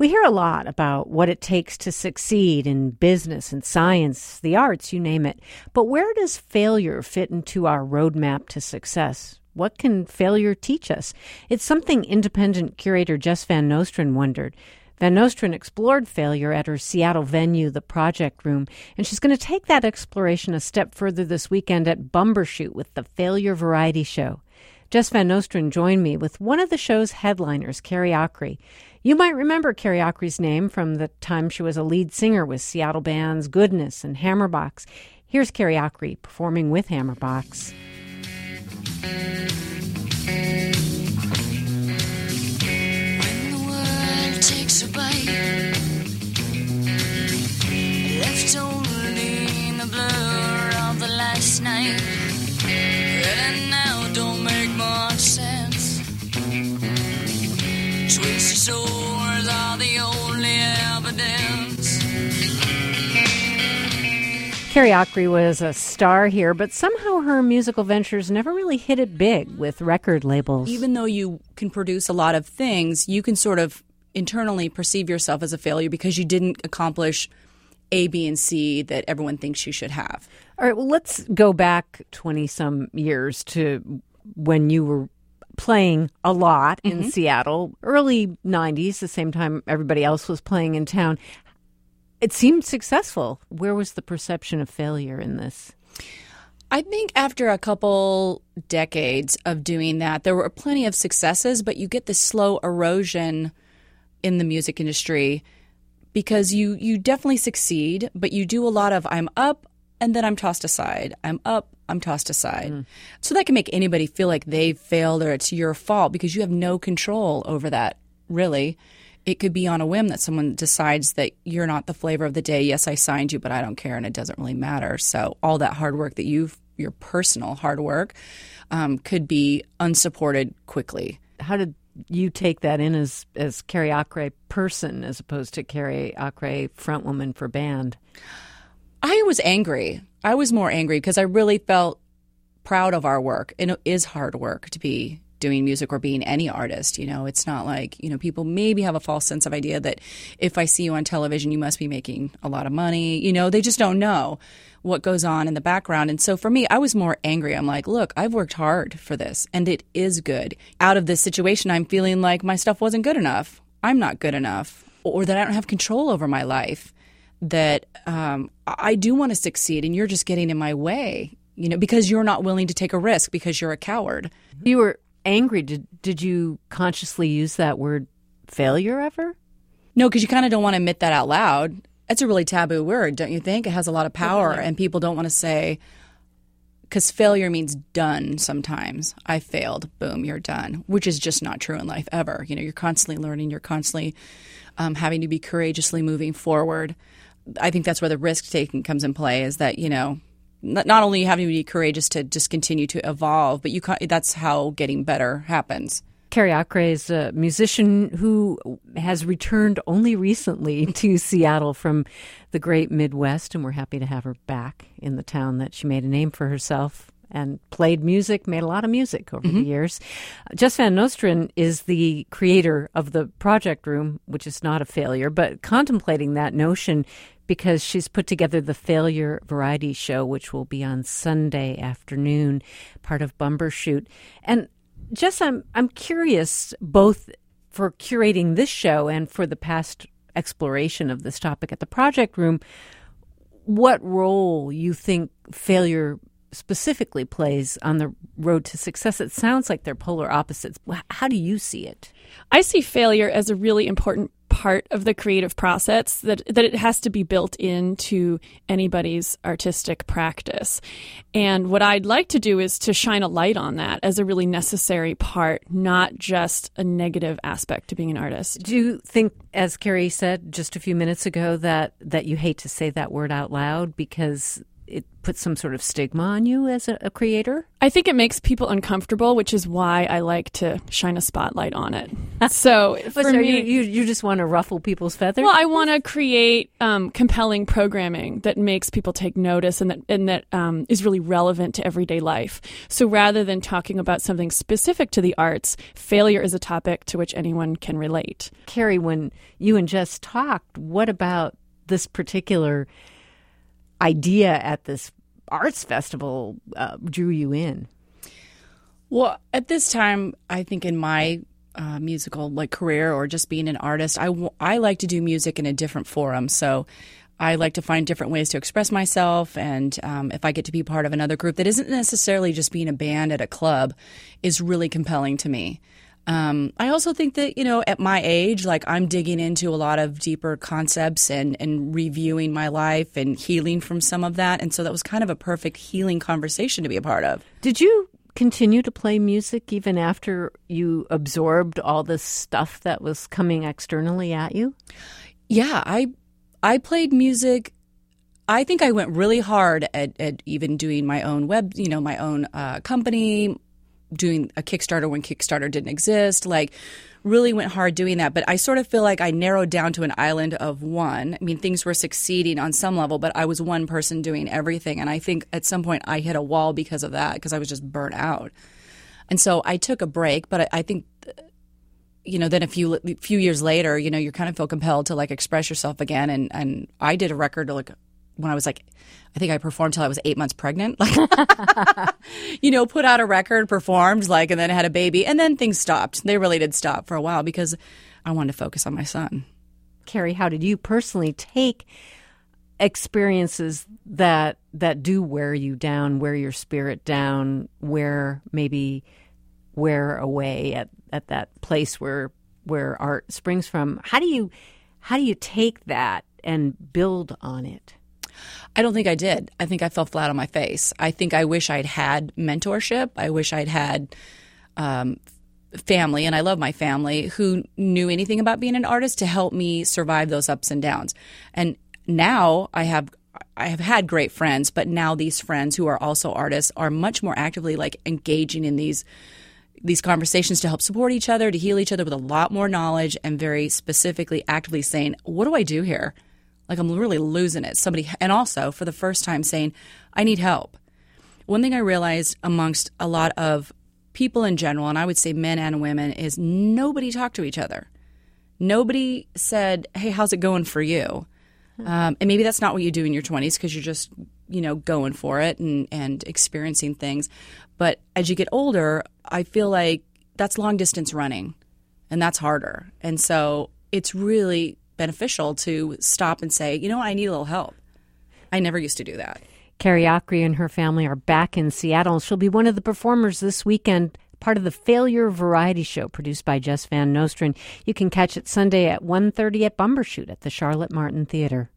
We hear a lot about what it takes to succeed in business and science, the arts, you name it. But where does failure fit into our roadmap to success? What can failure teach us? It's something independent curator Jess Van Nostrand wondered. Van Nostrand explored failure at her Seattle venue, the Project Room, and she's going to take that exploration a step further this weekend at Bumbershoot with the Failure Variety Show. Jess Van Nostrand joined me with one of the show's headliners, Carrie Akre. You might remember Carrie Akre's name from the time she was a lead singer with Seattle bands Goodness and Hammerbox. Here's Carrie Akre performing with Hammerbox. When the world takes a bite, left only in the blur of the last night, and now don't make much sense. Twisted swords are the only evidence. Carrie Akre was a star here, but somehow her musical ventures never really hit it big with record labels. Even though you can produce a lot of things, you can sort of internally perceive yourself as a failure because you didn't accomplish A, B, and C that everyone thinks you should have. All right, well, let's go back 20-some years to when you were playing a lot in Seattle, early 90s, the same time everybody else was playing in town. It seemed successful. Where was the perception of failure in this? I think after a couple decades of doing that, there were plenty of successes, but you get this slow erosion in the music industry because you definitely succeed, but you do a lot of I'm up and then I'm tossed aside. I'm up, I'm tossed aside. So that can make anybody feel like they've failed or it's your fault because you have no control over that, really. It could be on a whim that someone decides that you're not the flavor of the day. Yes, I signed you, but I don't care, and it doesn't really matter. So all that hard work that your personal hard work, could be unsupported quickly. How did you take that in as Carrie Akre person as opposed to Carrie Akre frontwoman for band? I was angry. I was more angry because I really felt proud of our work. And it is hard work to be doing music or being any artist. You know, it's not like, people maybe have a false sense of idea that if I see you on television, you must be making a lot of money. They just don't know what goes on in the background. And so for me, I was more angry. I'm like, look, I've worked hard for this and it is good. Out of this situation, I'm feeling like my stuff wasn't good enough. I'm not good enough, or that I don't have control over my life, that I do want to succeed and you're just getting in my way, because you're not willing to take a risk because you're a coward. You were angry. Did you consciously use that word failure ever? No, because you kind of don't want to admit that out loud. It's a really taboo word, don't you think? It has a lot of power, and people don't want to say, because failure means done sometimes. I failed. Boom, you're done, which is just not true in life ever. You're constantly learning. You're constantly having to be courageously moving forward. I think that's where the risk-taking comes in play, is that, not only having to be courageous to just continue to evolve, but that's how getting better happens. Carrie Akre is a musician who has returned only recently to Seattle from the great Midwest, and we're happy to have her back in the town that she made a name for herself and made a lot of music over the years. Jess Van Nostrand is the creator of the Project Room, which is not a failure, but contemplating that notion because she's put together the Failure Variety Show, which will be on Sunday afternoon, part of Bumbershoot. And Jess, I'm curious, both for curating this show and for the past exploration of this topic at the Project Room, what role you think failure specifically plays on the road to success. It sounds like they're polar opposites. How do you see it? I see failure as a really important part of the creative process, that it has to be built into anybody's artistic practice. And what I'd like to do is to shine a light on that as a really necessary part, not just a negative aspect to being an artist. Do you think, as Carrie said just a few minutes ago, that you hate to say that word out loud because it put some sort of stigma on you as a creator? I think it makes people uncomfortable, which is why I like to shine a spotlight on it. So for me, you just want to ruffle people's feathers? well, I want to create compelling programming that makes people take notice and that is really relevant to everyday life. So rather than talking about something specific to the arts, failure is a topic to which anyone can relate. Carrie, when you and Jess talked, what about this particular idea at this arts festival drew you in? Well, at this time, I think in my musical career or just being an artist, I like to do music in a different forum. So I like to find different ways to express myself. And if I get to be part of another group that isn't necessarily just being a band at a club is really compelling to me. I also think that, at my age, I'm digging into a lot of deeper concepts and reviewing my life and healing from some of that. And so that was kind of a perfect healing conversation to be a part of. Did you continue to play music even after you absorbed all this stuff that was coming externally at you? Yeah, I played music. I think I went really hard at even doing my own my own company, doing a Kickstarter when Kickstarter didn't exist, really went hard doing that. But I sort of feel like I narrowed down to an island of one. I mean, things were succeeding on some level, but I was one person doing everything. And I think at some point I hit a wall because of that, because I was just burnt out. And so I took a break, but I think, then a few years later, you kind of feel compelled to express yourself again. And I did a record when I was I think I performed till I was 8 months pregnant. Put out a record, performed, and then had a baby. And then things stopped. They really did stop for a while because I wanted to focus on my son. Carrie, how did you personally take experiences that do wear you down, wear your spirit down, wear away at that place where art springs from? How do you take that and build on it? I don't think I did. I think I fell flat on my face. I think I wish I'd had mentorship. I wish I'd had family, and I love my family, who knew anything about being an artist to help me survive those ups and downs. And now I have had great friends, but now these friends who are also artists are much more actively engaging in these conversations to help support each other, to heal each other with a lot more knowledge, and very specifically actively saying, what do I do here? I'm really losing it. And also for the first time saying, I need help. One thing I realized amongst a lot of people in general, and I would say men and women, is nobody talked to each other. Nobody said, hey, how's it going for you? And maybe that's not what you do in your 20s because you're just, going for it and experiencing things. But as you get older, I feel like that's long distance running, and that's harder. And so it's really beneficial to stop and say, I need a little help. I never used to do that. Carrie Acri and her family are back in Seattle. She'll be one of the performers this weekend, part of the Failure Variety Show produced by Jess Van Nostrand. You can catch it Sunday at 1:30 at Bumbershoot at the Charlotte Martin Theater.